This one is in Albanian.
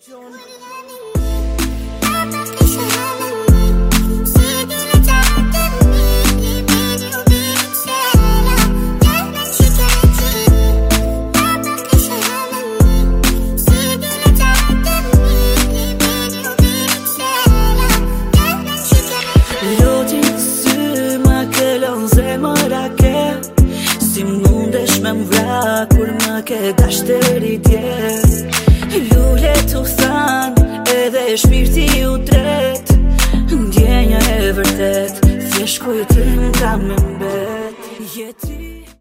Si mundesh me mvra kur më ke dash deri dje. Lullet u than edhe shpirti u tret, ndjenja e vërtet thjesht kujtim ka me mbet.